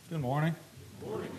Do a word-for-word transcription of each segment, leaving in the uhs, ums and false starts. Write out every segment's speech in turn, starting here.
Good morning. Good morning.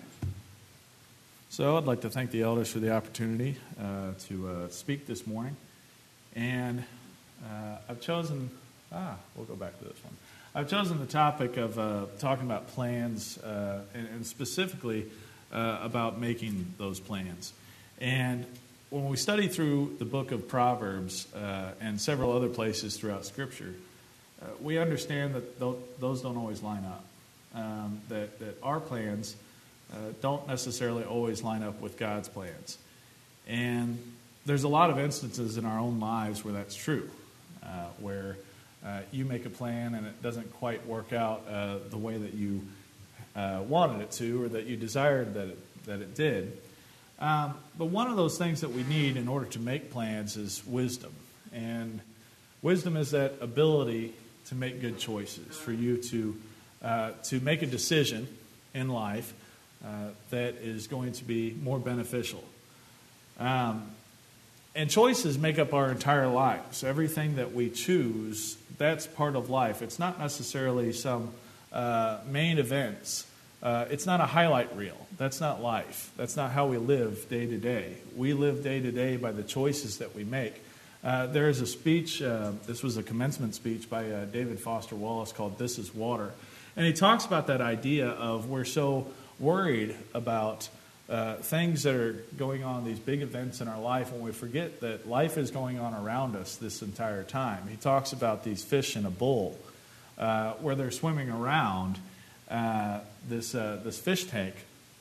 So I'd like to thank the elders for the opportunity uh, to uh, speak this morning. And uh, I've chosen, ah, we'll go back to this one. I've chosen the topic of uh, talking about plans uh, and, and specifically uh, about making those plans. And when we study through the book of Proverbs uh, and several other places throughout Scripture, uh, we understand that th- those don't always line up. Um, that, that our plans uh, don't necessarily always line up with God's plans. And there's a lot of instances in our own lives where that's true, uh, where uh, you make a plan and it doesn't quite work out uh, the way that you uh, wanted it to or that you desired that it, that it did. Um, but one of those things that we need in order to make plans is wisdom. And wisdom is that ability to make good choices, for you to Uh, to make a decision in life uh, that is going to be more beneficial. Um, and choices make up our entire lives. Everything that we choose, that's part of life. It's not necessarily some uh, main events. Uh, it's not a highlight reel. That's not life. That's not how we live day to day. We live day to day by the choices that we make. Uh, there is a speech, uh, this was a commencement speech by uh, David Foster Wallace called "This is Water." And he talks about that idea of we're so worried about uh, things that are going on, these big events in our life, when we forget that life is going on around us this entire time. He talks about these fish in a bowl uh, where they're swimming around uh, this uh, this fish tank.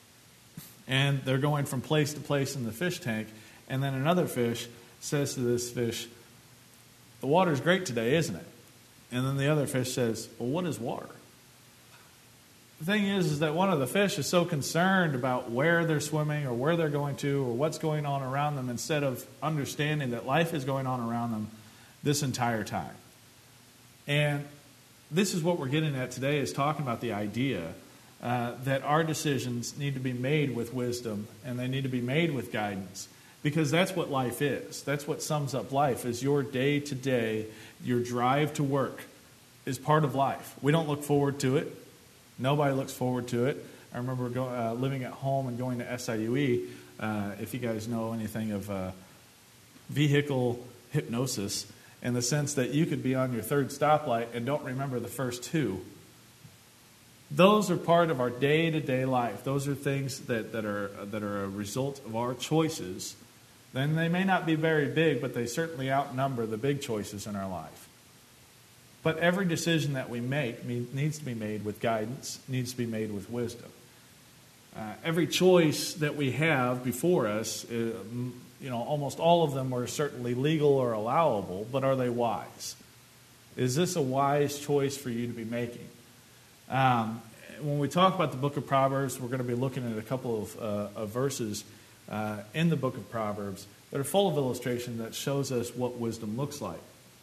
And they're going from place to place in the fish tank. And then another fish says to this fish, "The water's great today, isn't it?" And then the other fish says, "Well, what is water?" The thing is, is that one of the fish is so concerned about where they're swimming or where they're going to or what's going on around them instead of understanding that life is going on around them this entire time. And this is what we're getting at today, is talking about the idea uh, that our decisions need to be made with wisdom and they need to be made with guidance, because that's what life is. That's what sums up life, is your day-to-day, your drive to work is part of life. We don't look forward to it. Nobody looks forward to it. I remember go, uh, living at home and going to S I U E. Uh, if you guys know anything of uh, vehicle hypnosis, in the sense that you could be on your third stoplight and don't remember the first two. Those are part of our day-to-day life. Those are things that, that are that are a result of our choices. Then they may not be very big, but they certainly outnumber the big choices in our life. But every decision that we make needs to be made with guidance, needs to be made with wisdom. Uh, every choice that we have before us, uh, you know, almost all of them are certainly legal or allowable, but are they wise? Is this a wise choice for you to be making? Um, when we talk about the book of Proverbs, we're going to be looking at a couple of, uh, of verses uh, in the book of Proverbs that are full of illustration that shows us what wisdom looks like.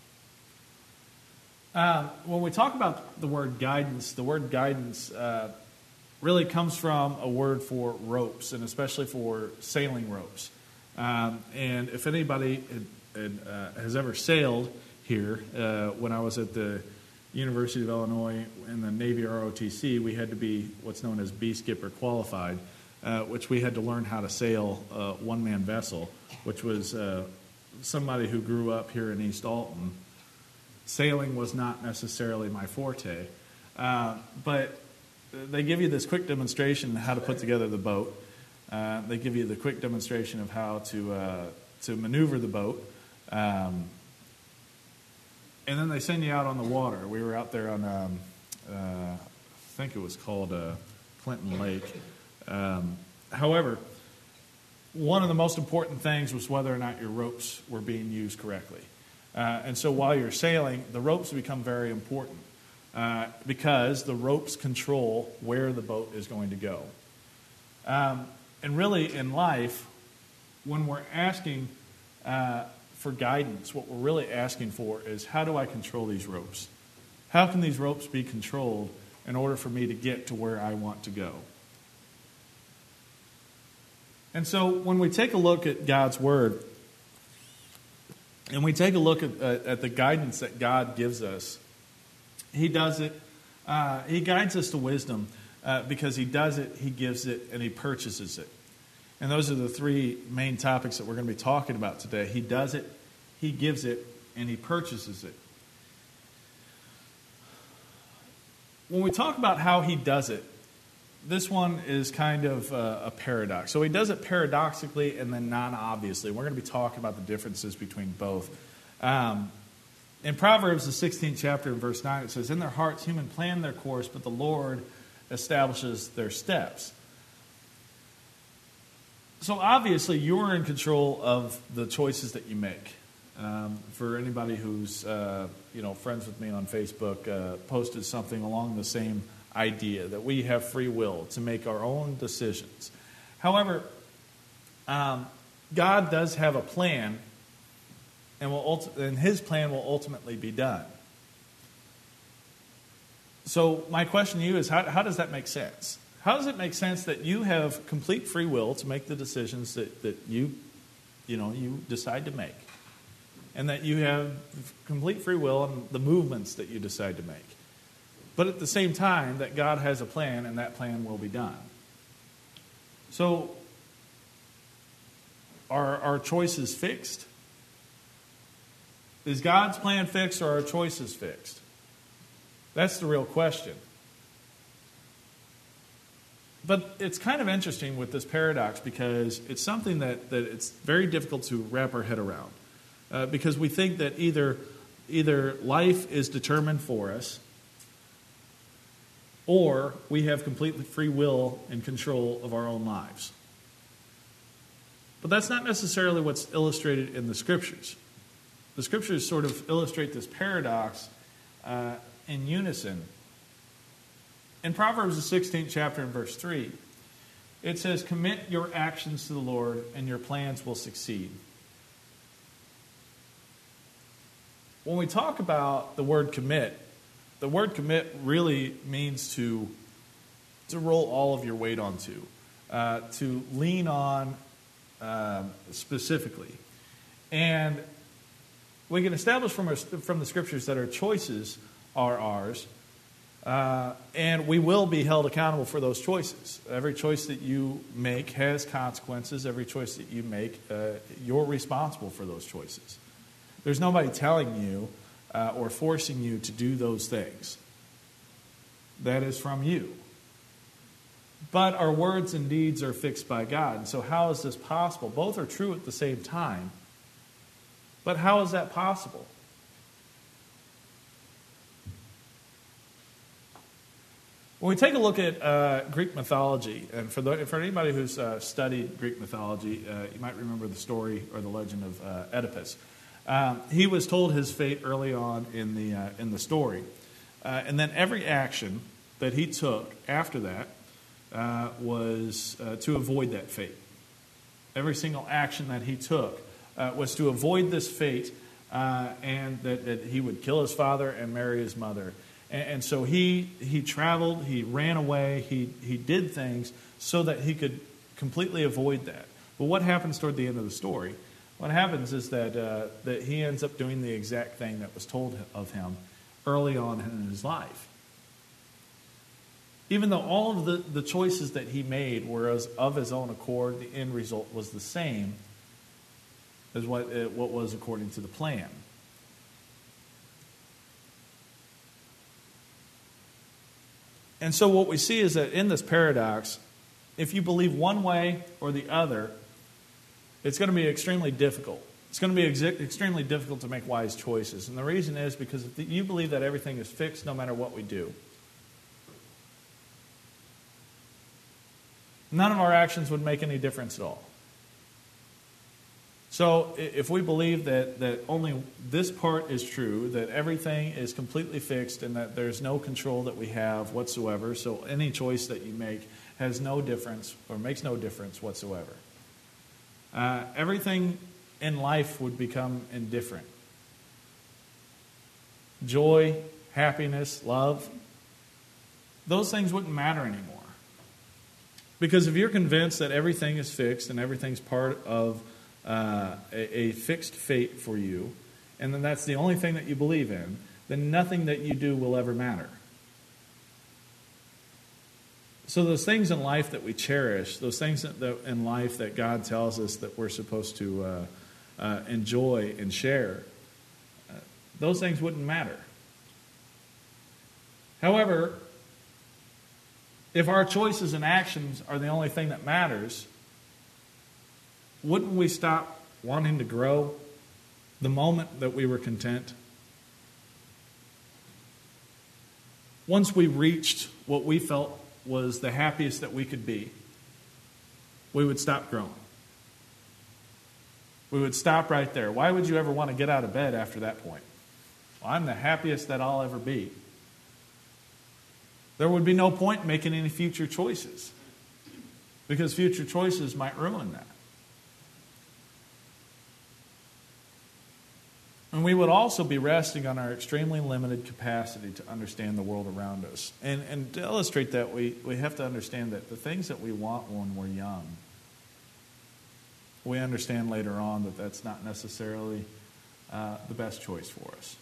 Uh, when we talk about the word guidance, the word guidance uh, really comes from a word for ropes, and especially for sailing ropes. Um, and if anybody had, had, uh, has ever sailed here, uh, when I was at the University of Illinois in the Navy R O T C, we had to be what's known as B-skipper qualified, uh, which we had to learn how to sail a one-man vessel, which was uh, somebody who grew up here in East Alton. Sailing was not necessarily my forte, uh, but they give you this quick demonstration of how to put together the boat. Uh, they give you the quick demonstration of how to uh, to maneuver the boat, um, and then they send you out on the water. We were out there on, um, uh, I think it was called uh, Clinton Lake. Um, however, one of the most important things was whether or not your ropes were being used correctly. Uh, and so while you're sailing, the ropes become very important uh, because the ropes control where the boat is going to go. Um, and really in life, when we're asking uh, for guidance, what we're really asking for is, how do I control these ropes? How can these ropes be controlled in order for me to get to where I want to go? And so when we take a look at God's Word, and we take a look at, uh, at the guidance that God gives us, He does it, uh, He guides us to wisdom uh, because he does it, he gives it, and he purchases it. And those are the three main topics that we're going to be talking about today. He does it, he gives it, and he purchases it. When we talk about how he does it, this one is kind of a, a paradox. So he does it paradoxically and then non-obviously. We're going to be talking about the differences between both. Um, in Proverbs, the sixteenth chapter, in verse nine, it says, "In their hearts human plan their course, but the Lord establishes their steps." So obviously you're in control of the choices that you make. Um, for anybody who's uh, you know friends with me on Facebook, uh, posted something along the same idea that we have free will to make our own decisions. However, um, God does have a plan, and will ulti- and His plan will ultimately be done. So my question to you is, how, how does that make sense? How does it make sense that you have complete free will to make the decisions that, that you, you know, you decide to make? And that you have complete free will in the movements that you decide to make. But at the same time, that God has a plan, and that plan will be done. So, are our choices fixed? Is God's plan fixed, or are our choices fixed? That's the real question. But it's kind of interesting with this paradox, because it's something that, that it's very difficult to wrap our head around. Uh, because we think that either, either life is determined for us, or we have complete free will and control of our own lives. But that's not necessarily what's illustrated in the Scriptures. The Scriptures sort of illustrate this paradox uh, in unison. In Proverbs, the sixteenth chapter, and verse three, it says, "Commit your actions to the Lord, and your plans will succeed." When we talk about the word commit, the word commit really means to, to roll all of your weight onto, uh, to lean on um, specifically. And we can establish from, our, from the Scriptures that our choices are ours, uh, and we will be held accountable for those choices. Every choice that you make has consequences. Every choice that you make, uh, you're responsible for those choices. There's nobody telling you uh, or forcing you to do those things. That is from you. But our words and deeds are fixed by God. And so how is this possible? Both are true at the same time. But how is that possible? When we take a look at uh, Greek mythology, and for, the, for anybody who's uh, studied Greek mythology, uh, you might remember the story or the legend of uh, Oedipus. Um, he was told his fate early on in the uh, in the story, uh, and then every action that he took after that uh, was uh, to avoid that fate. Every single action that he took uh, was to avoid this fate, uh, and that, that he would kill his father and marry his mother. And, and so he he traveled, he ran away, he he did things so that he could completely avoid that. But what happens toward the end of the story? What happens is that uh, that he ends up doing the exact thing that was told of him early on in his life. Even though all of the, the choices that he made were as, of his own accord, the end result was the same as what, uh, what was according to the plan. And so what we see is that in this paradox, if you believe one way or the other, it's going to be extremely difficult. It's going to be ex- extremely difficult to make wise choices. And the reason is because if you believe that everything is fixed no matter what we do, none of our actions would make any difference at all. So if we believe that, that only this part is true, that everything is completely fixed and that there's no control that we have whatsoever, so any choice that you make has no difference or makes no difference whatsoever. Uh, everything in life would become indifferent. Joy, happiness, love, those things wouldn't matter anymore. Because if you're convinced that everything is fixed and everything's part of uh, a, a fixed fate for you, and then that's the only thing that you believe in, then nothing that you do will ever matter. So those things in life that we cherish, those things that, that in life that God tells us that we're supposed to uh, uh, enjoy and share, uh, those things wouldn't matter. However, if our choices and actions are the only thing that matters, wouldn't we stop wanting to grow the moment that we were content? Once we reached what we felt was the happiest that we could be, we would stop growing. We would stop right there. Why would you ever want to get out of bed after that point? Well, I'm the happiest that I'll ever be. There would be no point in making any future choices, because future choices might ruin that. And we would also be resting on our extremely limited capacity to understand the world around us. And, and to illustrate that, we, we have to understand that the things that we want when we're young, we understand later on that that's not necessarily uh, the best choice for us.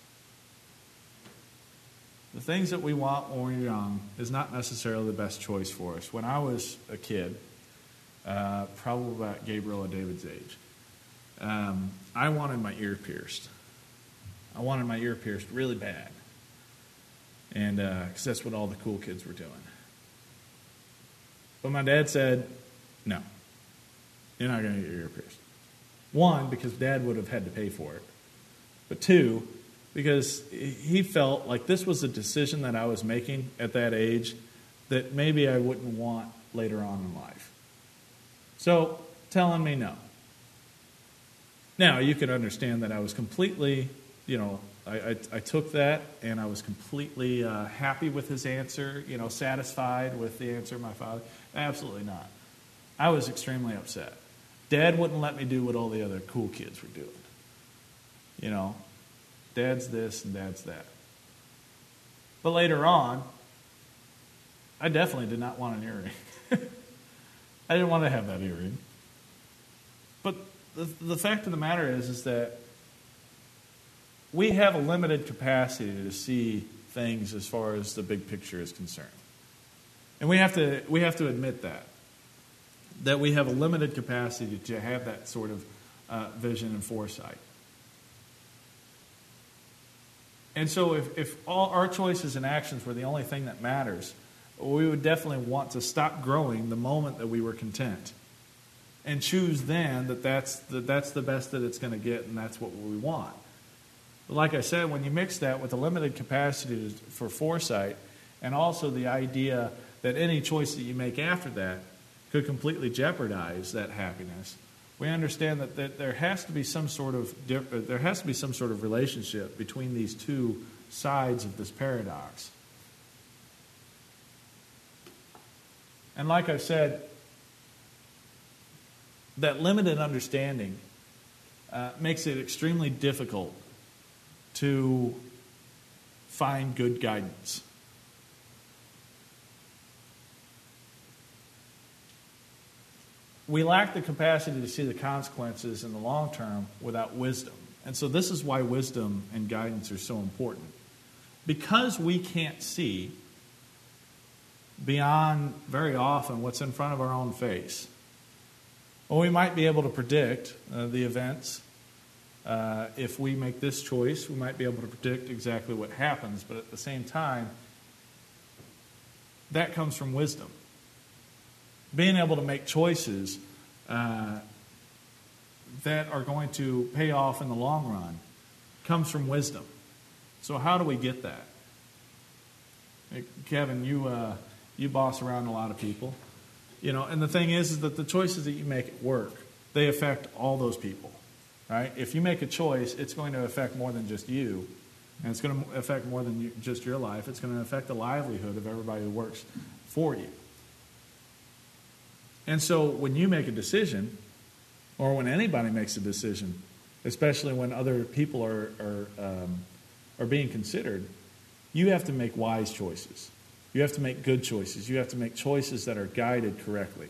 The things that we want when we're young is not necessarily the best choice for us. When I was a kid, uh, probably about Gabriel or David's age, um, I wanted my ear pierced. I wanted my ear pierced really bad. And because uh, that's what all the cool kids were doing. But my dad said, no, you're not going to get your ear pierced. One, because Dad would have had to pay for it. But two, because he felt like this was a decision that I was making at that age that maybe I wouldn't want later on in life. So, telling me no. Now, you can understand that I was completely, you know, I, I, I took that and I was completely uh, happy with his answer, you know, satisfied with the answer of my father. Absolutely not. I was extremely upset. Dad wouldn't let me do what all the other cool kids were doing. You know, Dad's this and Dad's that. But later on, I definitely did not want an earring. I didn't want to have that earring. But the, the fact of the matter is, is that we have a limited capacity to see things as far as the big picture is concerned. And we have to we have to admit that. That we have a limited capacity to have that sort of uh, vision and foresight. And so if, if all our choices and actions were the only thing that matters, we would definitely want to stop growing the moment that we were content. And choose then that that's the, that's the best that it's going to get and that's what we want. But like I said, when you mix that with a limited capacity for foresight and also the idea that any choice that you make after that could completely jeopardize that happiness, we understand that, that there has to be some sort of there has to be some sort of relationship between these two sides of this paradox. And like I said, that limited understanding uh, makes it extremely difficult to find good guidance. We lack the capacity to see the consequences in the long term without wisdom. And so this is why wisdom and guidance are so important. Because we can't see beyond, very often, what's in front of our own face. Well, we might be able to predict uh, the events. Uh, if we make this choice, we might be able to predict exactly what happens. But at the same time, that comes from wisdom. Being able to make choices uh, that are going to pay off in the long run comes from wisdom. So how do we get that? Hey, Kevin, you uh, you boss around a lot of people. You know, and the thing is, is that the choices that you make at work, they affect all those people, right? If you make a choice, it's going to affect more than just you, and it's going to affect more than you, just your life. It's going to affect the livelihood of everybody who works for you. And so when you make a decision, or when anybody makes a decision, especially when other people are are, um, are being considered, you have to make wise choices. You have to make good choices. You have to make choices that are guided correctly.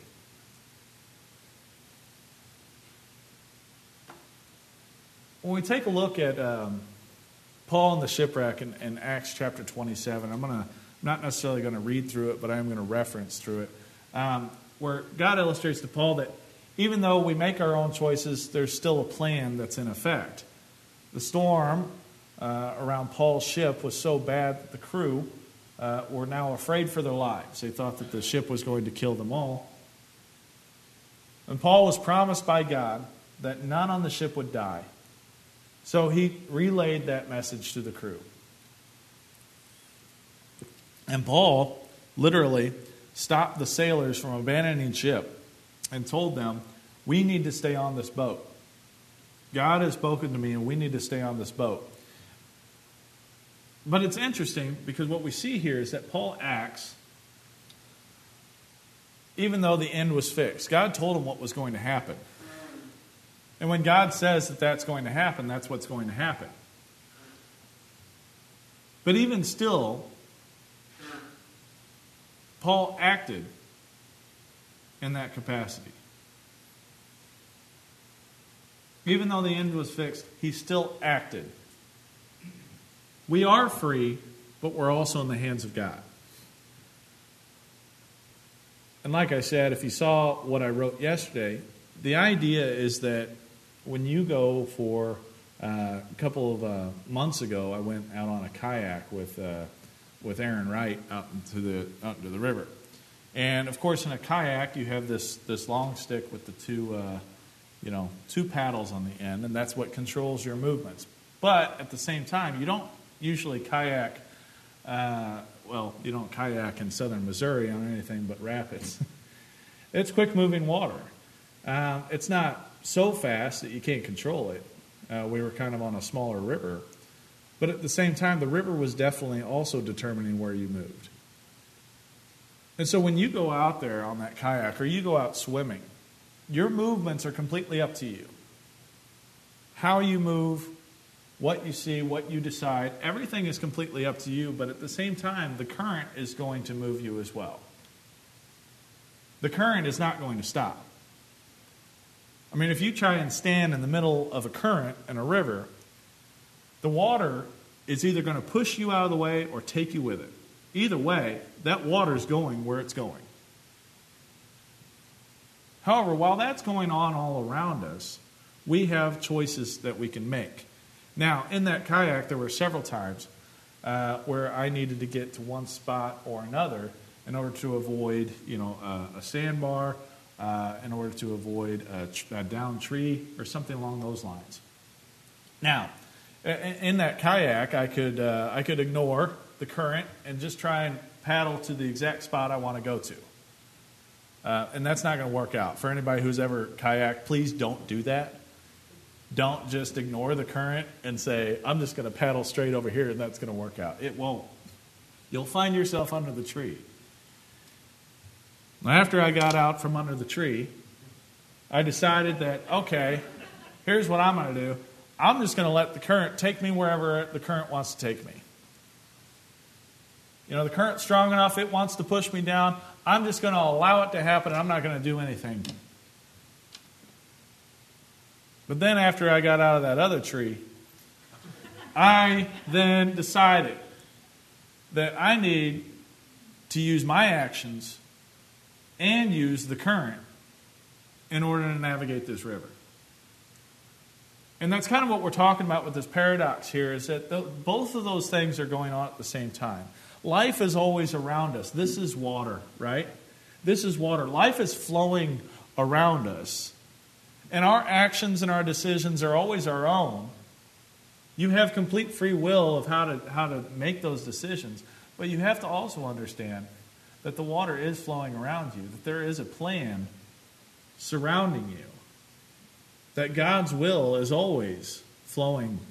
When we take a look at um, Paul and the shipwreck in, in Acts chapter twenty-seven, I'm going to I'm not necessarily going to read through it, but I am going to reference through it, um, where God illustrates to Paul that even though we make our own choices, there's still a plan that's in effect. The storm uh, around Paul's ship was so bad that the crew uh, were now afraid for their lives. They thought that the ship was going to kill them all. And Paul was promised by God that none on the ship would die. So he relayed that message to the crew. And Paul literally stopped the sailors from abandoning ship and told them, we need to stay on this boat. God has spoken to me and we need to stay on this boat. But it's interesting because what we see here is that Paul acts even though the end was fixed. God told him what was going to happen. And when God says that that's going to happen, that's what's going to happen. But even still, Paul acted in that capacity. Even though the end was fixed, he still acted. We are free, but we're also in the hands of God. And like I said, if you saw what I wrote yesterday, the idea is that when you go for uh, a couple of uh, months ago, I went out on a kayak with uh, with Aaron Wright out into the out into the river, and of course in a kayak you have this this long stick with the two uh, you know two paddles on the end, and that's what controls your movements. But at the same time, you don't usually kayak. Uh, well, you don't kayak in southern Missouri on anything but rapids. It's quick moving water. Um, it's not so fast that you can't control it. Uh, we were kind of on a smaller river. But at the same time, the river was definitely also determining where you moved. And so when you go out there on that kayak or you go out swimming, your movements are completely up to you. How you move, what you see, what you decide, everything is completely up to you. But at the same time, the current is going to move you as well. The current is not going to stop. I mean, if you try and stand in the middle of a current in a river, the water is either going to push you out of the way or take you with it. Either way, that water is going where it's going. However, while that's going on all around us, we have choices that we can make. Now, in that kayak, there were several times uh, where I needed to get to one spot or another in order to avoid, you know, uh, a sandbar, Uh, in order to avoid a, a downed tree or something along those lines. Now, in, in that kayak, I could uh, I could ignore the current and just try and paddle to the exact spot I want to go to. Uh, and that's not going to work out. For anybody who's ever kayaked, please don't do that. Don't just ignore the current and say, I'm just going to paddle straight over here and that's going to work out. It won't. You'll find yourself under the tree. After I got out from under the tree, I decided that, okay, here's what I'm going to do. I'm just going to let the current take me wherever the current wants to take me. You know, the current's strong enough, it wants to push me down. I'm just going to allow it to happen, and I'm not going to do anything. But then after I got out of that other tree, I then decided that I need to use my actions and use the current in order to navigate this river. And that's kind of what we're talking about with this paradox here, is that the, both of those things are going on at the same time. Life is always around us. This is water, right? This is water. Life is flowing around us. And our actions and our decisions are always our own. You have complete free will of how to how to make those decisions. But you have to also understand that the water is flowing around you, that there is a plan surrounding you, that God's will is always flowing.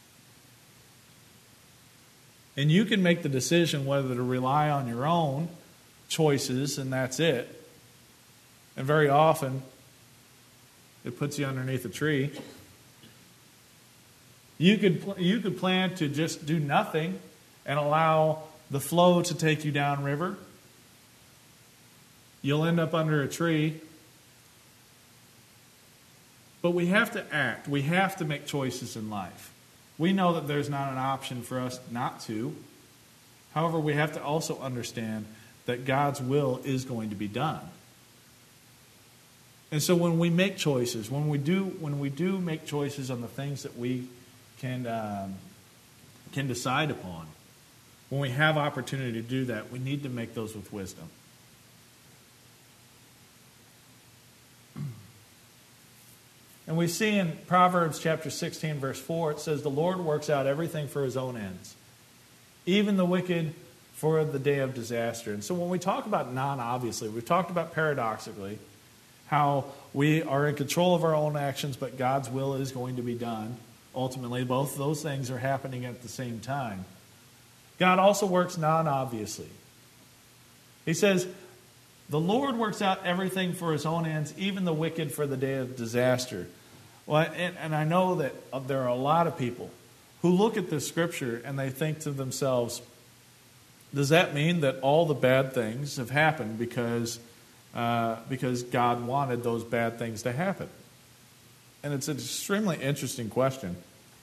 And you can make the decision whether to rely on your own choices, and that's it. And very often, it puts you underneath a tree. You could, you could plan to just do nothing and allow the flow to take you downriver. You'll end up under a tree. But we have to act. We have to make choices in life. We know that there's not an option for us not to. However, we have to also understand that God's will is going to be done. And so when we make choices, when we do when we do make choices on the things that we can um, can decide upon, when we have opportunity to do that, we need to make those with wisdom. And we see in Proverbs chapter sixteen, verse four, it says, "The Lord works out everything for his own ends, even the wicked for the day of disaster." And so when we talk about non-obviously, we've talked about paradoxically, how we are in control of our own actions, but God's will is going to be done. Ultimately, both of those things are happening at the same time. God also works non-obviously. He says, "The Lord works out everything for his own ends, even the wicked for the day of disaster." Well, and, and I know that there are a lot of people who look at this scripture and they think to themselves, does that mean that all the bad things have happened because Uh, because God wanted those bad things to happen? And it's an extremely interesting question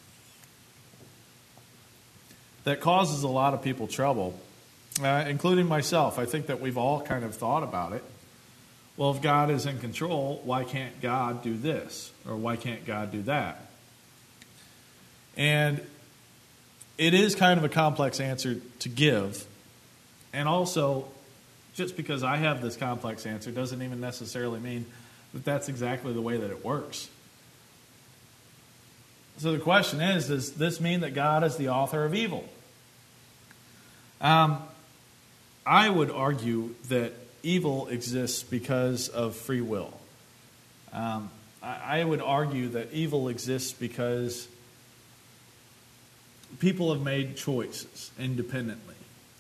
that causes a lot of people trouble, uh, including myself. I think that we've all kind of thought about it. Well, if God is in control, why can't God do this? Or why can't God do that? And it is kind of a complex answer to give. And also, just because I have this complex answer doesn't even necessarily mean that that's exactly the way that it works. So the question is, does this mean that God is the author of evil? Um, I would argue that evil exists because of free will. Um, I, I would argue that evil exists because people have made choices independently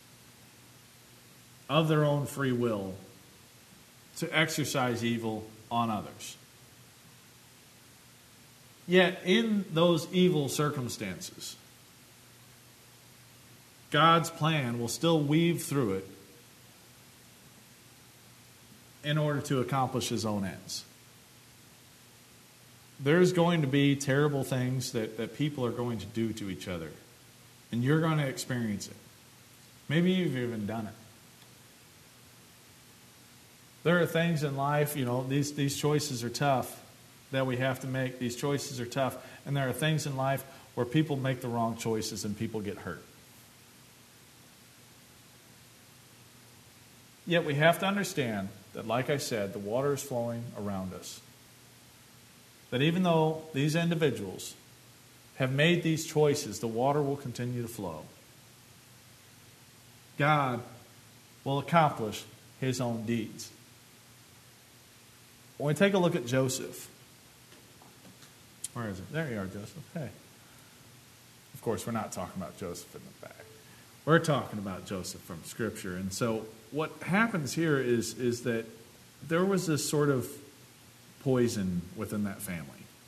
of their own free will to exercise evil on others. Yet in those evil circumstances, God's plan will still weave through it in order to accomplish his own ends. There's going to be terrible things that, that people are going to do to each other, and you're going to experience it. Maybe you've even done it. There are things in life, you know, these, these choices are tough that we have to make. These choices are tough. And there are things in life where people make the wrong choices and people get hurt. Yet we have to understand that, like I said, the water is flowing around us. That even though these individuals have made these choices, the water will continue to flow. God will accomplish his own deeds. When we take a look at Joseph, where is it? There you are, Joseph. Hey. Of course, we're not talking about Joseph in the back. We're talking about Joseph from Scripture. And so what happens here is, is that there was this sort of poison within that family.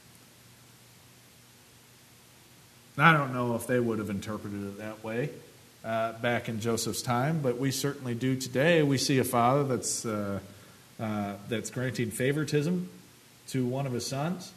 Now, I don't know if they would have interpreted it that way uh, back in Joseph's time, but we certainly do today. We see a father that's... Uh, Uh, that's granting favoritism to one of his sons.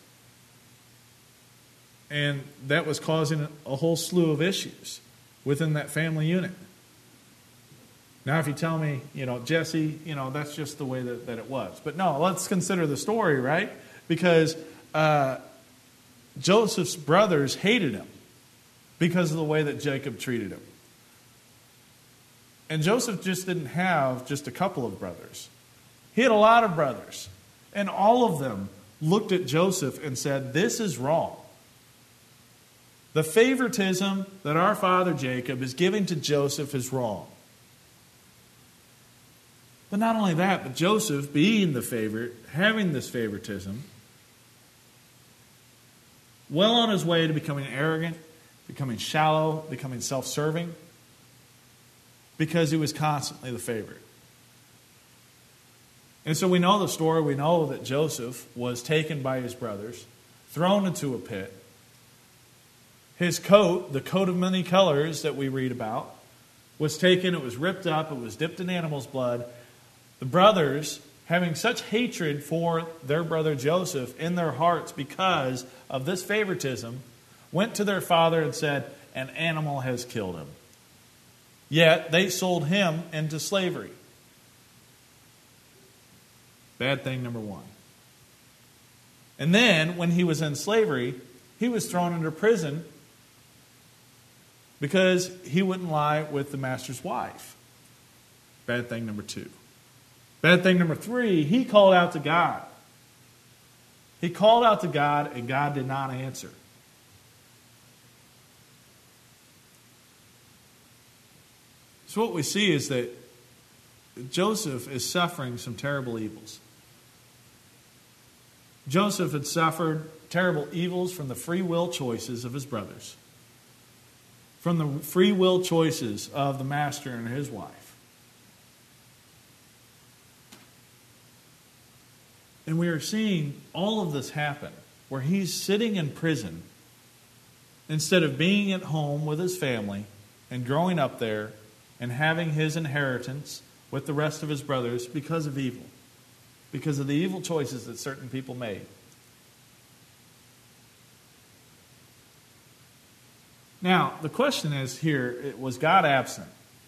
And that was causing a whole slew of issues within that family unit. Now, if you tell me, you know, Jesse, you know, that's just the way that, that it was. But no, let's consider the story, right? Because uh, Joseph's brothers hated him because of the way that Jacob treated him. And Joseph just didn't have just a couple of brothers. He had a lot of brothers, and all of them looked at Joseph and said, this is wrong. The favoritism that our father Jacob is giving to Joseph is wrong. But not only that, but Joseph, being the favorite, having this favoritism, well on his way to becoming arrogant, becoming shallow, becoming self-serving, because he was constantly the favorite. And so we know the story. We know that Joseph was taken by his brothers, thrown into a pit. His coat, the coat of many colors that we read about, was taken. It was ripped up. It was dipped in animal's blood. The brothers, having such hatred for their brother Joseph in their hearts because of this favoritism, went to their father and said, an animal has killed him. Yet they sold him into slavery. Bad thing number one. And then, when he was in slavery, he was thrown into prison because he wouldn't lie with the master's wife. Bad thing number two. Bad thing number three, he called out to God. He called out to God, and God did not answer. So what we see is that Joseph is suffering some terrible evils. Joseph had suffered terrible evils from the free will choices of his brothers, from the free will choices of the master and his wife. And we are seeing all of this happen, where he's sitting in prison instead of being at home with his family and growing up there and having his inheritance with the rest of his brothers because of evil. Because of the evil choices that certain people made. Now, the question is here, was God absent?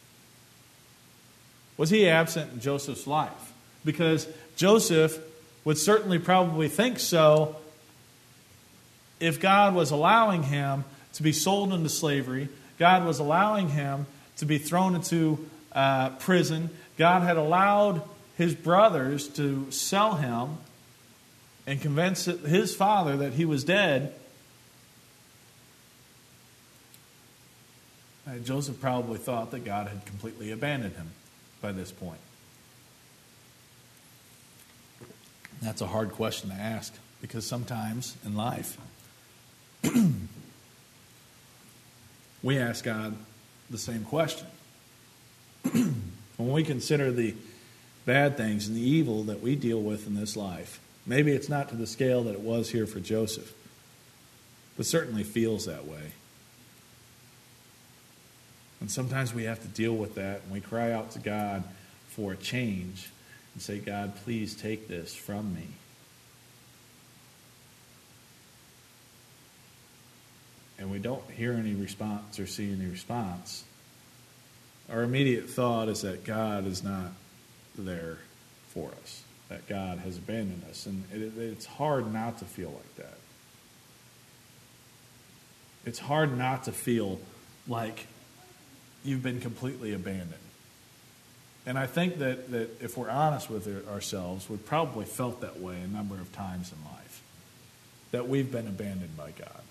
Was he absent in Joseph's life? Because Joseph would certainly probably think so if God was allowing him to be sold into slavery, God was allowing him to be thrown into uh, prison, God had allowed his brothers to sell him and convince his father that he was dead. Uh, Joseph probably thought that God had completely abandoned him by this point. That's a hard question to ask, because sometimes in life we ask God the same question. When we consider the bad things and the evil that we deal with in this life, maybe it's not to the scale that it was here for Joseph, but certainly feels that way. And sometimes we have to deal with that, and we cry out to God for a change and say, God, please take this from me. And we don't hear any response or see any response. Our immediate thought is that God is not there for us, that God has abandoned us. And it, it's hard not to feel like that. It's hard not to feel like you've been completely abandoned. And I think that, that if we're honest with ourselves, we've probably felt that way a number of times in life, that we've been abandoned by God.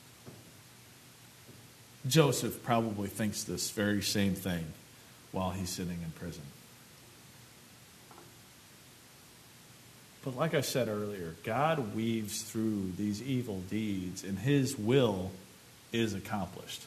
Joseph probably thinks this very same thing while he's sitting in prison. But like I said earlier, God weaves through these evil deeds, and his will is accomplished.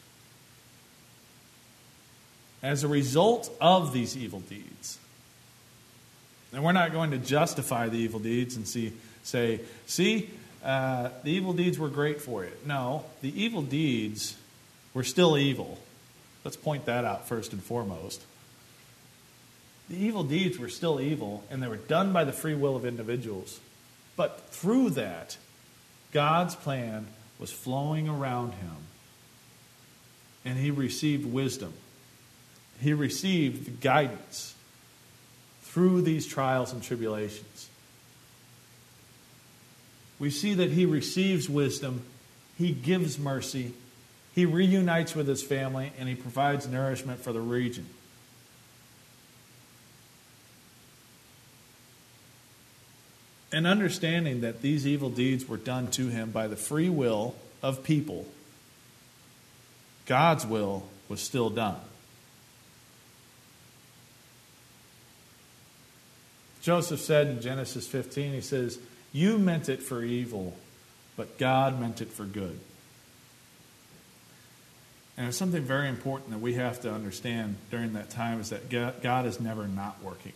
As a result of these evil deeds, and we're not going to justify the evil deeds and see, say, see, uh, the evil deeds were great for you. No, the evil deeds were still evil. Let's point that out first and foremost. The evil deeds were still evil, and they were done by the free will of individuals. But through that, God's plan was flowing around him, and he received wisdom. He received guidance through these trials and tribulations. We see that he receives wisdom, he gives mercy, he reunites with his family, and he provides nourishment for the region. And understanding that these evil deeds were done to him by the free will of people, God's will was still done. Joseph said in Genesis fifteen, he says, "You meant it for evil, but God meant it for good." And it's something very important that we have to understand during that time, is that God is never not working.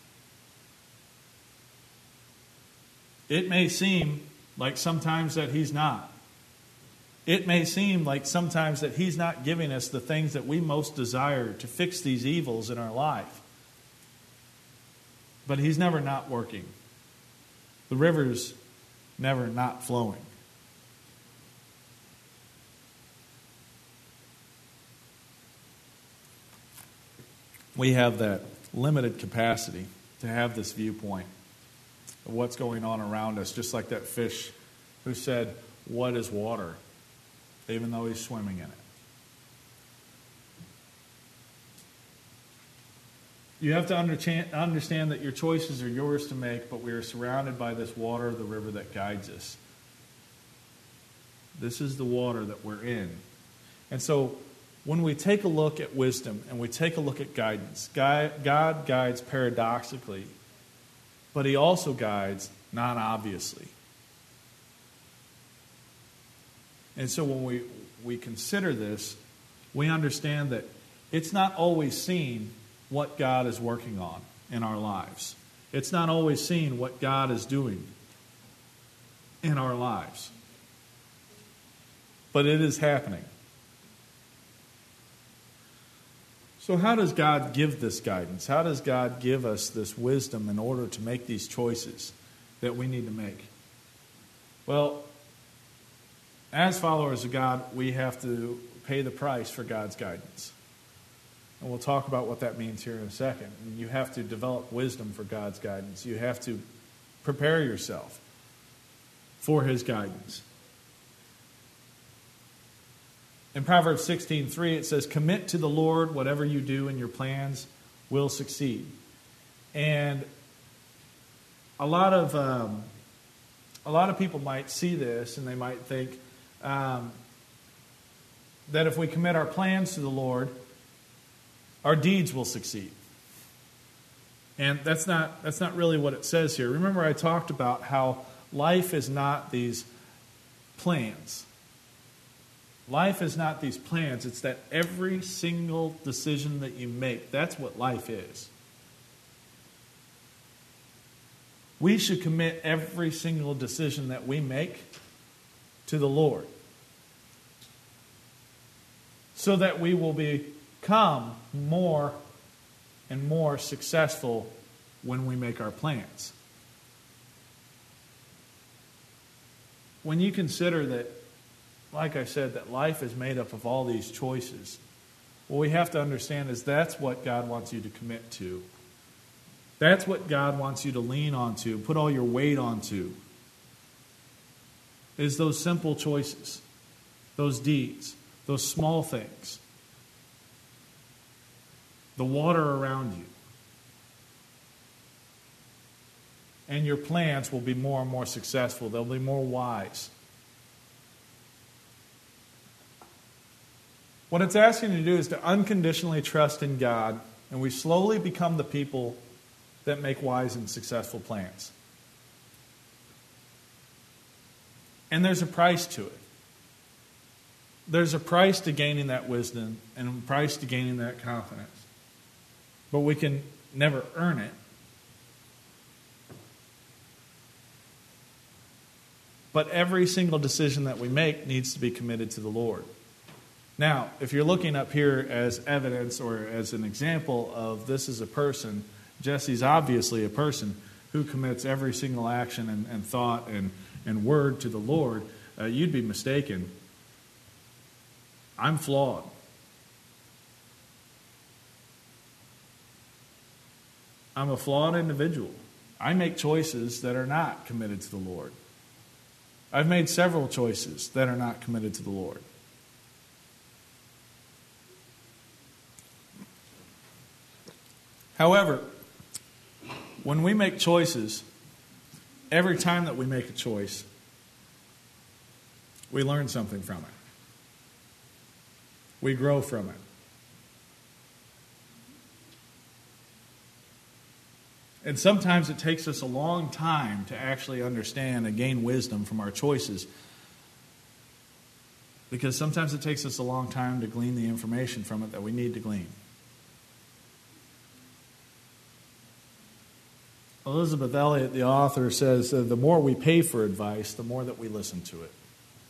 It may seem like sometimes that he's not. It may seem like sometimes that he's not giving us the things that we most desire to fix these evils in our life. But he's never not working. The river's never not flowing. we have that limited capacity to have this viewpoint of what's going on around us, just like that fish who said, "What is water?" even though he's swimming in it. You have to understand that your choices are yours to make, but we are surrounded by this water, the river that guides us. This is the water that we're in. And so when we take a look at wisdom and we take a look at guidance, God guides paradoxically, but He also guides non-obviously. And so when we, we consider this, we understand that it's not always seen what God is working on in our lives. It's not always seen what God is doing in our lives. But it is happening. So how does God give this guidance? How does God give us this wisdom in order to make these choices that we need to make? Well, as followers of God, we have to pay the price for God's guidance. And we'll talk about what that means here in a second. And you have to develop wisdom for God's guidance. You have to prepare yourself for His guidance. In Proverbs sixteen three, it says, "Commit to the Lord whatever you do, and your plans will succeed." And a lot of um, a lot of people might see this, and they might think um, that if we commit our plans to the Lord, our deeds will succeed. And that's not that's not really what it says here. Remember, I talked about how life is not these plans. Life is not these plans. It's that every single decision that you make, that's what life is. We should commit every single decision that we make to the Lord, so that we will become more and more successful when we make our plans. When you consider that, like I said, that life is made up of all these choices, what we have to understand is that's what God wants you to commit to. That's what God wants you to lean onto, put all your weight onto, is those simple choices, those deeds, those small things, the water around you. And your plans will be more and more successful. They'll be more wise. What it's asking you to do is to unconditionally trust in God, and we slowly become the people that make wise and successful plans. And there's a price to it. There's a price to gaining that wisdom and a price to gaining that confidence. But we can never earn it. But every single decision that we make needs to be committed to the Lord. Now, if you're looking up here as evidence or as an example of this is a person, Jesse's obviously a person who commits every single action and, and thought and, and word to the Lord, uh, you'd be mistaken. I'm flawed. I'm a flawed individual. I make choices that are not committed to the Lord. I've made several choices that are not committed to the Lord. However, when we make choices, every time that we make a choice, we learn something from it. We grow from it. And sometimes it takes us a long time to actually understand and gain wisdom from our choices, because sometimes it takes us a long time to glean the information from it that we need to glean. Elizabeth Elliot, the author, says uh, the more we pay for advice, the more that we listen to it.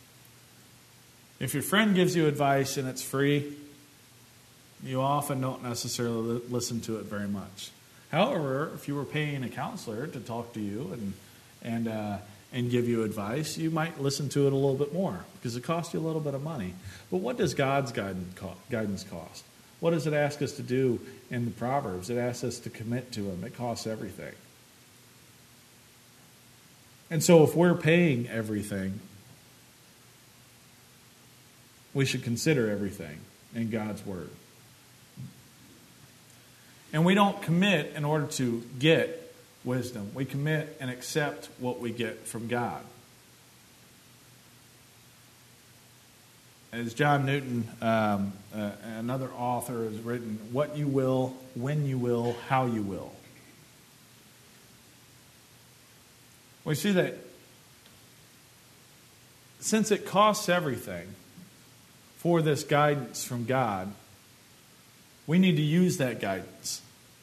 If your friend gives you advice and it's free, you often don't necessarily listen to it very much. However, if you were paying a counselor to talk to you and and uh, and give you advice, you might listen to it a little bit more because it costs you a little bit of money. But what does God's guidance cost? What does it ask us to do in the Proverbs? It asks us to commit to Him. It costs everything. And so if we're paying everything, we should consider everything in God's Word. And we don't commit in order to get wisdom. We commit and accept what we get from God. As John Newton, um, uh, another author, has written, what you will, when you will, how you will. We see that since it costs everything for this guidance from God, we need to use that guidance.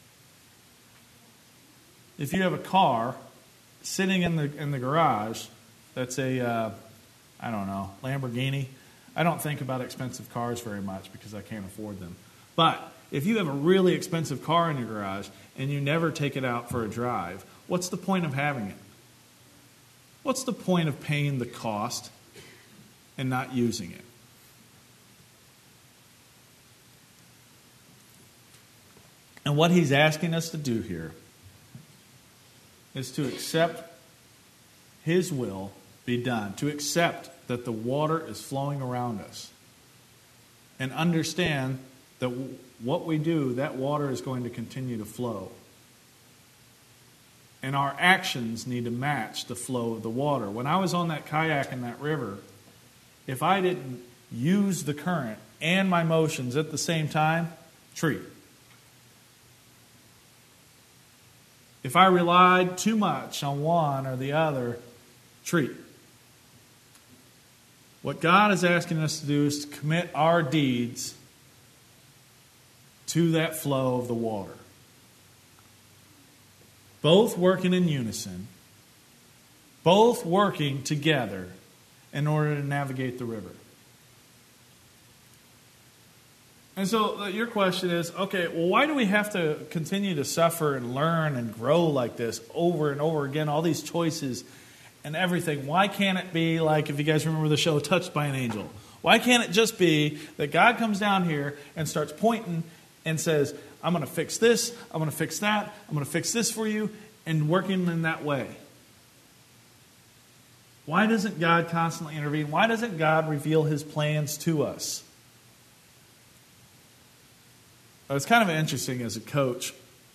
If you have a car sitting in the in the garage, that's a, uh, I don't know, Lamborghini. I don't think about expensive cars very much because I can't afford them. But if you have a really expensive car in your garage and you never take it out for a drive, what's the point of having it? What's the point of paying the cost and not using it? And what he's asking us to do here is to accept His will be done, to accept that the water is flowing around us, and understand that what we do, that water is going to continue to flow. And our actions need to match the flow of the water. When I was on that kayak in that river, if I didn't use the current and my motions at the same time, tree. If I relied too much on one or the other, tree. What God is asking us to do is to commit our deeds to that flow of the water. Both working in unison, both working together in order to navigate the river. And so your question is, okay, well, why do we have to continue to suffer and learn and grow like this over and over again, all these choices and everything? Why can't it be like, if you guys remember the show, Touched by an Angel? Why can't it just be that God comes down here and starts pointing and says, I'm going to fix this, I'm going to fix that, I'm going to fix this for you, and working in that way? Why doesn't God constantly intervene? Why doesn't God reveal His plans to us? It's kind of interesting as a coach.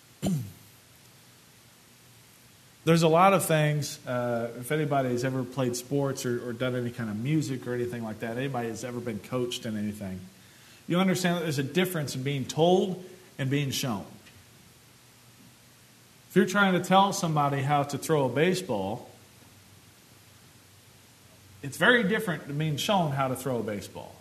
There's a lot of things, uh, if anybody's ever played sports or, or done any kind of music or anything like that, anybody has ever been coached in anything, you understand that there's a difference in being told and being shown. If you're trying to tell somebody how to throw a baseball, it's very different than being shown how to throw a baseball.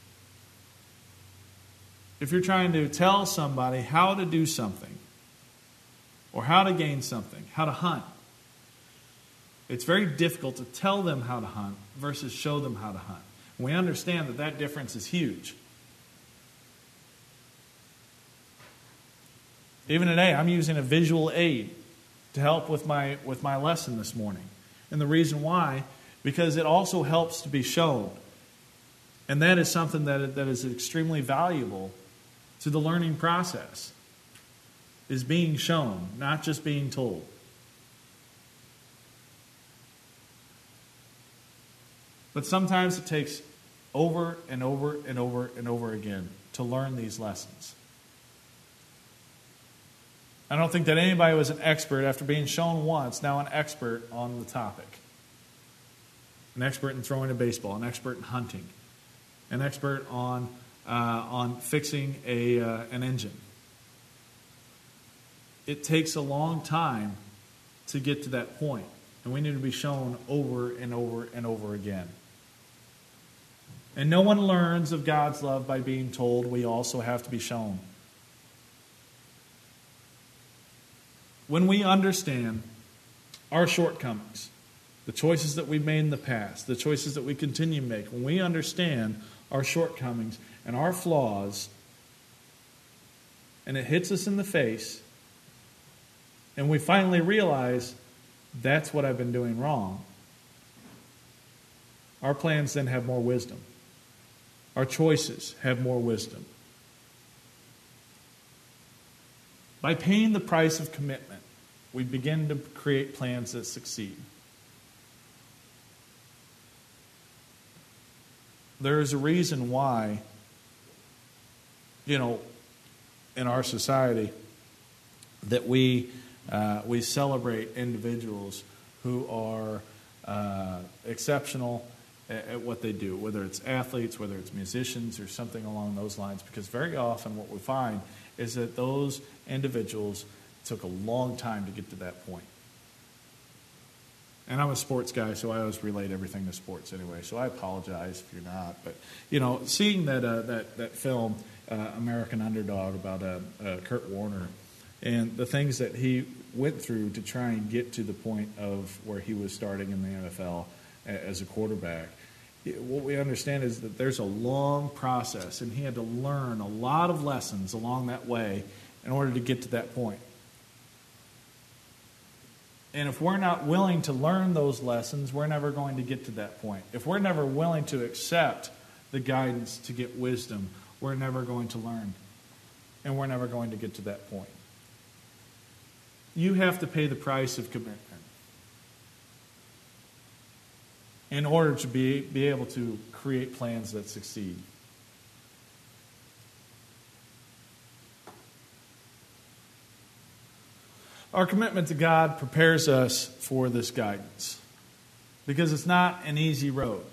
If you're trying to tell somebody how to do something, or how to gain something, how to hunt, it's very difficult to tell them how to hunt versus show them how to hunt. And we understand that that difference is huge. Even today, I'm using a visual aid to help with my with my lesson this morning. And the reason why, because it also helps to be shown. And that is something that that is extremely valuable to the learning process, is being shown, not just being told. But sometimes it takes over and over and over and over again to learn these lessons. I don't think that anybody was an expert after being shown once, now an expert on the topic. An expert in throwing a baseball, an expert in hunting, an expert on uh, on fixing a uh, an engine. It takes a long time to get to that point, and we need to be shown over and over and over again. And no one learns of God's love by being told. We also have to be shown. When we understand our shortcomings, the choices that we've made in the past, the choices that we continue to make, when we understand our shortcomings and our flaws, and it hits us in the face, and we finally realize that's what I've been doing wrong, our plans then have more wisdom. Our choices have more wisdom. By paying the price of commitment, we begin to create plans that succeed. There is a reason why, you know, in our society, that we uh, we celebrate individuals who are uh, exceptional at, at what they do, whether it's athletes, whether it's musicians, or something along those lines. Because very often what we find is that those individuals took a long time to get to that point. And I'm a sports guy, so I always relate everything to sports anyway. So I apologize if you're not. But, you know, seeing that uh, that, that film, uh, American Underdog, about uh, uh, Kurt Warner, and the things that he went through to try and get to the point of where he was starting in the N F L as a quarterback, what we understand is that there's a long process, and he had to learn a lot of lessons along that way in order to get to that point. And if we're not willing to learn those lessons, we're never going to get to that point. If we're never willing to accept the guidance to get wisdom, we're never going to learn. And we're never going to get to that point. You have to pay the price of commitment in order to be, be able to create plans that succeed. Our commitment to God prepares us for this guidance because it's not an easy road.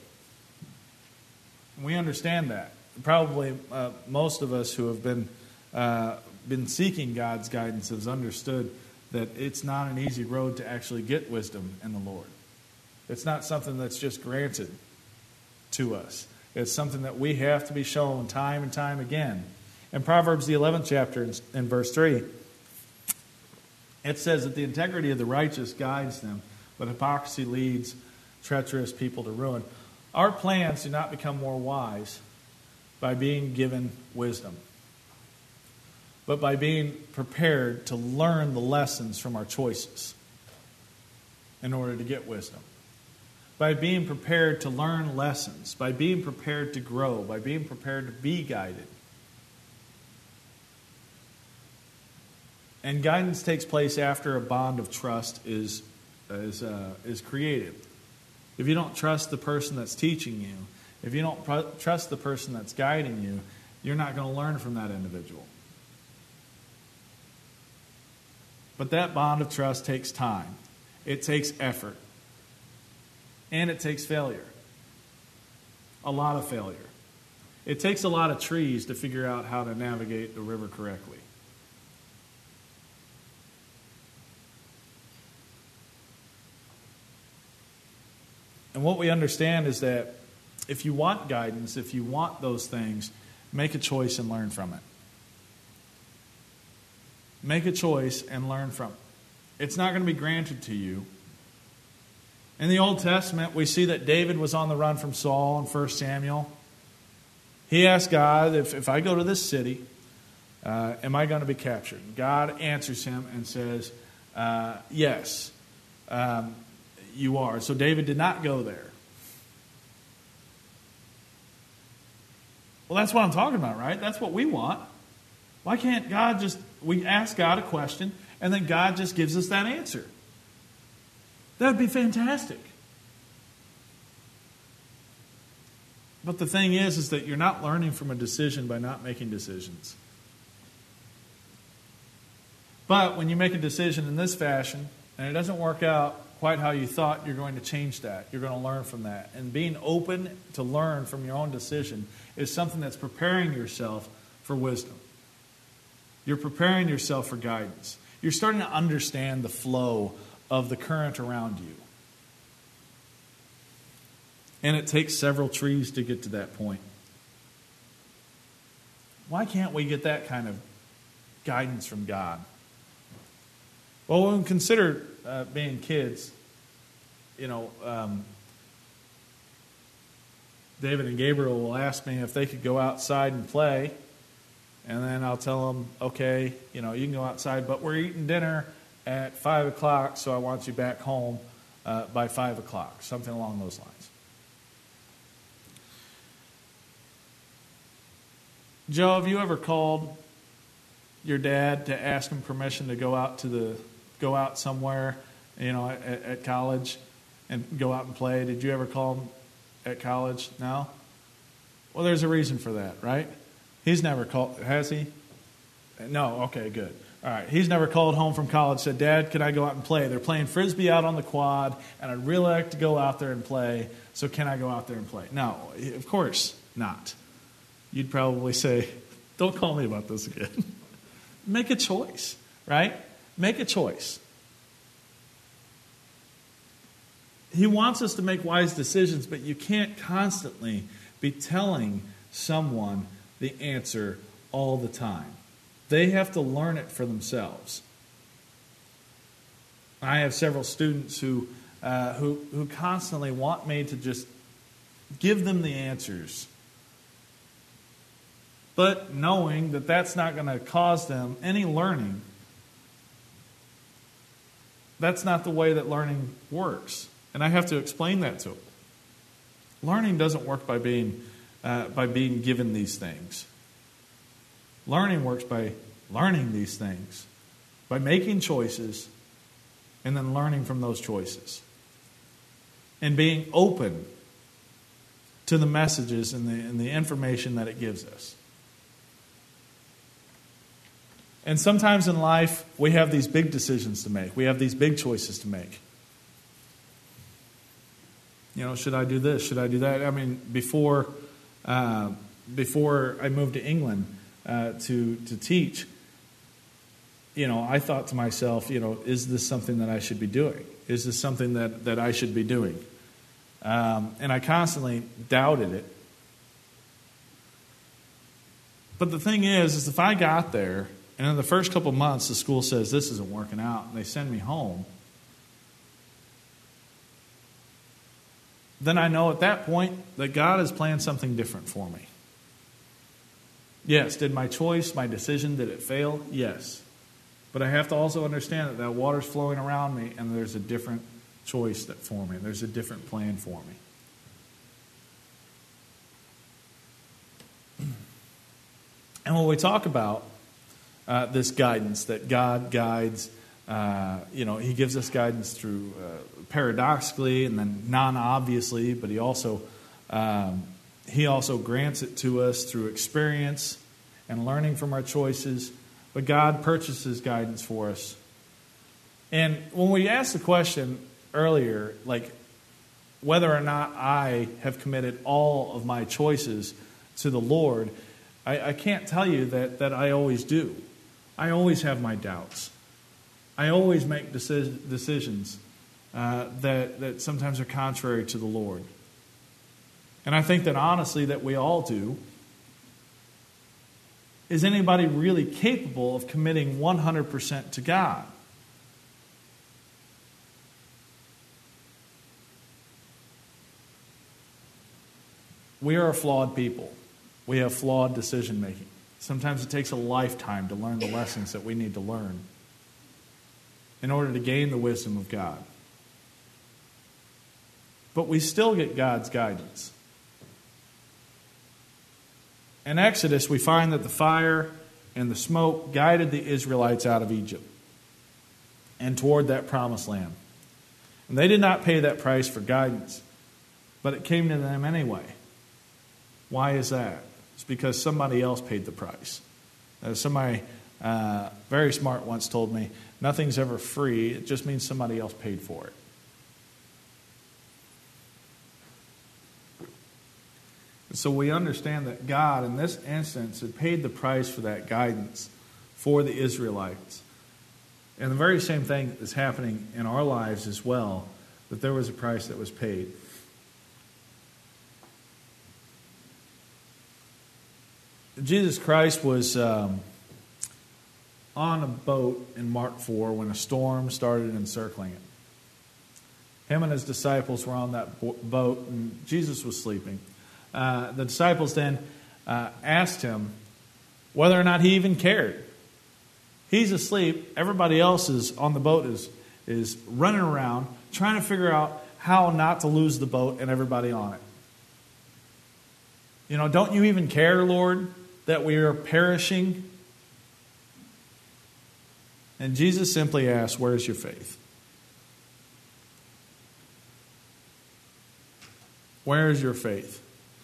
We understand that. Probably uh, most of us who have been uh, been seeking God's guidance has understood that it's not an easy road to actually get wisdom in the Lord. It's not something that's just granted to us. It's something that we have to be shown time and time again. In Proverbs, the eleventh chapter, in verse three, it says that the integrity of the righteous guides them, but hypocrisy leads treacherous people to ruin. Our plans do not become more wise by being given wisdom, but by being prepared to learn the lessons from our choices in order to get wisdom. By being prepared to learn lessons, by being prepared to grow, by being prepared to be guided. And guidance takes place after a bond of trust is, is, uh, is created. If you don't trust the person that's teaching you, if you don't pr- trust the person that's guiding you, you're not going to learn from that individual. But that bond of trust takes time. It takes effort. And it takes failure. A lot of failure. It takes a lot of trees to figure out how to navigate the river correctly. And what we understand is that if you want guidance, if you want those things, make a choice and learn from it. Make a choice and learn from it. It's not going to be granted to you. In the Old Testament, we see that David was on the run from Saul in First Samuel. He asked God, if, if I go to this city, uh, am I going to be captured? God answers him and says, uh, yes. Um, You are. So David did not go there. Well, that's what I'm talking about, right? That's what we want. Why can't God just, we ask God a question, and then God just gives us that answer? That would be fantastic. But the thing is, is that you're not learning from a decision by not making decisions. But when you make a decision in this fashion, and it doesn't work out quite how you thought, you're going to change that. You're going to learn from that. And being open to learn from your own decision is something that's preparing yourself for wisdom. You're preparing yourself for guidance. You're starting to understand the flow of the current around you. And it takes several trees to get to that point. Why can't we get that kind of guidance from God? Well, when we consider uh, being kids, you know, um, David and Gabriel will ask me if they could go outside and play, and then I'll tell them, okay, you know, you can go outside, but we're eating dinner at five o'clock, so I want you back home uh, by five o'clock, something along those lines. Joe, have you ever called your dad to ask him permission to go out to the go out somewhere, you know, at, at college and go out and play? Did you ever call him at college? No? Well, there's a reason for that, right? He's never called, has he? No, okay, good. All right, he's never called home from college, said, Dad, can I go out and play? They're playing Frisbee out on the quad, and I'd really like to go out there and play, so can I go out there and play? No, of course not. You'd probably say, don't call me about this again. Make a choice, right? Make a choice. He wants us to make wise decisions, but you can't constantly be telling someone the answer all the time. They have to learn it for themselves. I have several students who, uh, who, who constantly want me to just give them the answers, but knowing that that's not going to cause them any learning. That's not the way that learning works. And I have to explain that to them. Learning doesn't work by being, uh, by being given these things. Learning works by learning these things, by making choices, and then learning from those choices. And being open to the messages and the, and the information that it gives us. And sometimes in life, we have these big decisions to make. We have these big choices to make. You know, should I do this? Should I do that? I mean, before uh, before I moved to England uh, to to teach, you know, I thought to myself, you know, is this something that I should be doing? Is this something that, that I should be doing? Um, and I constantly doubted it. But the thing is, is if I got there, and in the first couple months the school says this isn't working out, and they send me home, then I know at that point that God has planned something different for me. Yes, did my choice, my decision, did it fail? Yes. But I have to also understand that that water's flowing around me and there's a different choice that for me. There's a different plan for me. And when we talk about uh, this guidance, that God guides, uh, you know, He gives us guidance through uh, paradoxically and then non-obviously, but He also um, He also grants it to us through experience and learning from our choices. But God purchases guidance for us. And when we asked the question earlier, like whether or not I have committed all of my choices to the Lord, I, I can't tell you that, that I always do. I always have my doubts. I always make deci- decisions uh, that, that sometimes are contrary to the Lord. And I think that honestly that we all do. Is anybody really capable of committing one hundred percent to God? We are a flawed people. We have flawed decision making. Sometimes it takes a lifetime to learn the lessons that we need to learn in order to gain the wisdom of God. But we still get God's guidance. In Exodus, we find that the fire and the smoke guided the Israelites out of Egypt and toward that promised land. And they did not pay that price for guidance, but it came to them anyway. Why is that? It's because somebody else paid the price. Uh, somebody uh, very smart once told me, nothing's ever free, it just means somebody else paid for it. So we understand that God, in this instance, had paid the price for that guidance for the Israelites. And the very same thing is happening in our lives as well, that there was a price that was paid. Jesus Christ was um, on a boat in Mark four when a storm started encircling it. Him and his disciples were on that boat, and Jesus was sleeping. Uh, the disciples then uh, asked him whether or not he even cared. He's asleep. Everybody else is on the boat is is running around trying to figure out how not to lose the boat and everybody on it. You know, don't you even care, Lord, that we are perishing? And Jesus simply asks, where's your faith? Where is your faith?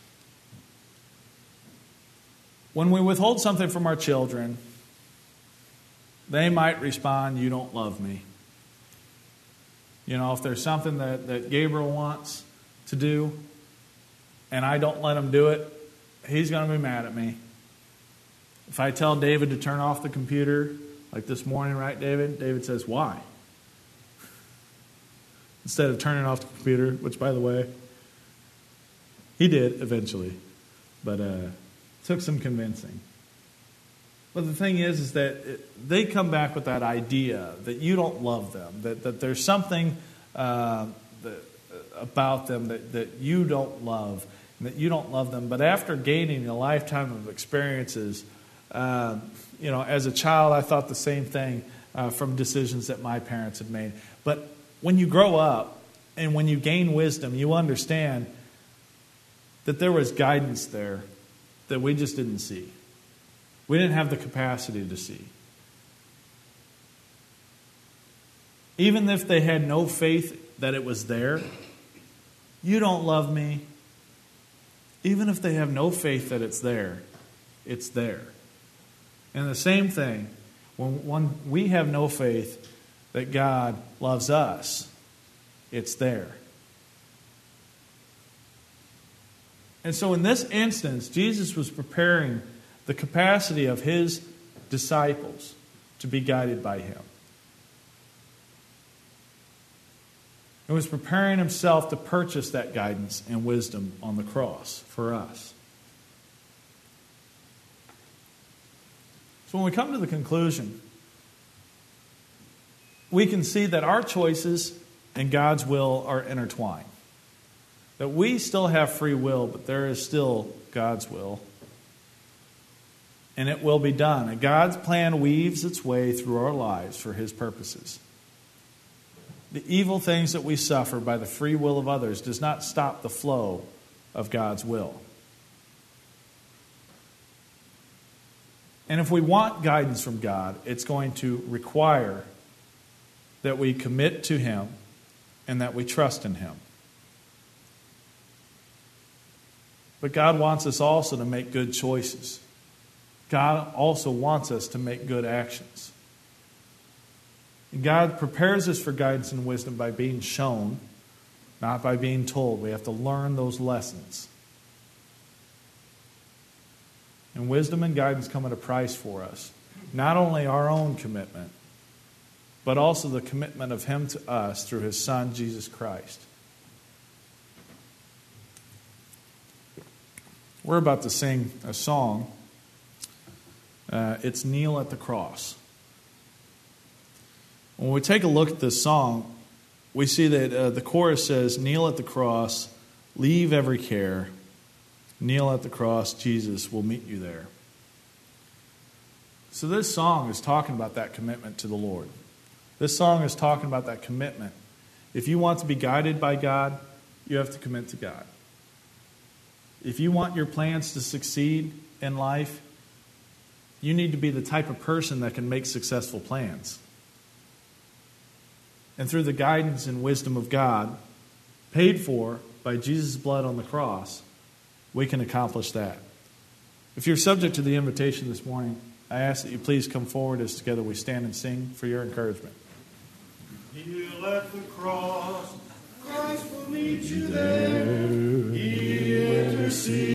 When we withhold something from our children, they might respond, you don't love me. You know, if there's something that, that Gabriel wants to do and I don't let him do it, he's going to be mad at me. If I tell David to turn off the computer, like this morning, right, David? David says, why? Instead of turning off the computer, which, by the way, he did eventually, but uh, took some convincing. But the thing is, is that it, they come back with that idea that you don't love them, that, that there's something uh, that, about them that, that you don't love, and that you don't love them. But after gaining a lifetime of experiences, uh, you know, as a child, I thought the same thing uh, from decisions that my parents had made. But when you grow up and when you gain wisdom, you understand that there was guidance there that we just didn't see. We didn't have the capacity to see. Even if they had no faith that it was there, you don't love me. Even if they have no faith that it's there, it's there. And the same thing, when, when we have no faith that God loves us, it's there. And so in this instance, Jesus was preparing the capacity of his disciples to be guided by him. He was preparing himself to purchase that guidance and wisdom on the cross for us. So when we come to the conclusion, we can see that our choices and God's will are intertwined. That we still have free will, but there is still God's will. And it will be done. And God's plan weaves its way through our lives for his purposes. The evil things that we suffer by the free will of others does not stop the flow of God's will. And if we want guidance from God, it's going to require that we commit to him and that we trust in him. But God wants us also to make good choices. God also wants us to make good actions. And God prepares us for guidance and wisdom by being shown, not by being told. We have to learn those lessons. And wisdom and guidance come at a price for us. Not only our own commitment, but also the commitment of him to us through his Son, Jesus Christ. We're about to sing a song. Uh, it's Kneel at the Cross. When we take a look at this song, we see that uh, the chorus says, kneel at the cross, leave every care. Kneel at the cross, Jesus will meet you there. So this song is talking about that commitment to the Lord. This song is talking about that commitment. If you want to be guided by God, you have to commit to God. If you want your plans to succeed in life, you need to be the type of person that can make successful plans. And through the guidance and wisdom of God, paid for by Jesus' blood on the cross, we can accomplish that. If you're subject to the invitation this morning, I ask that you please come forward as together we stand and sing for your encouragement. Kneel at the cross, Christ will meet you there. He intercedes.